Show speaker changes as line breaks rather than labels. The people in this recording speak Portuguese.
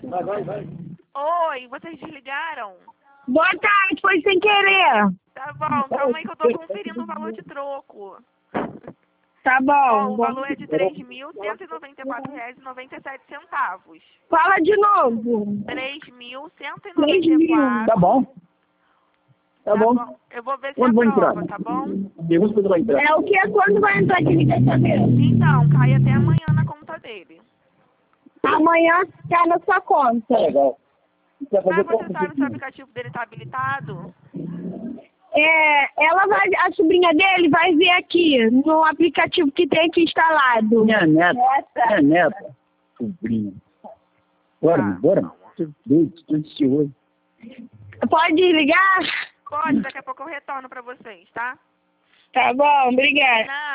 Vai.
Oi, vocês desligaram?
Boa tarde, foi sem querer.
Tá bom, calma aí que eu tô conferindo o valor de troco.
Tá
Ó,
bom.
o valor é de R$ 3.194,97.
Fala de novo.
R$
3.000.
3.194.
Tá bom. Tá bom.
Eu vou ver se
Quando vai entrar?
aprova, tá bom?
Pergunta quando vai entrar.
É o que? Quando vai entrar aqui, quer saber?
Então, cai até amanhã na conta dele.
Amanhã cai na sua conta.
Legal. Vai fazer
Mas você
quanto?
sabe se o aplicativo dele tá habilitado?
A sobrinha dele vai ver aqui, no aplicativo que tem aqui instalado.
Minha neta. Sobrinho. Bora. Tô doido, tô ansioso.
Pode ligar?
Pode, daqui a pouco eu retorno pra vocês, tá?
Tá bom, obrigada.
Não,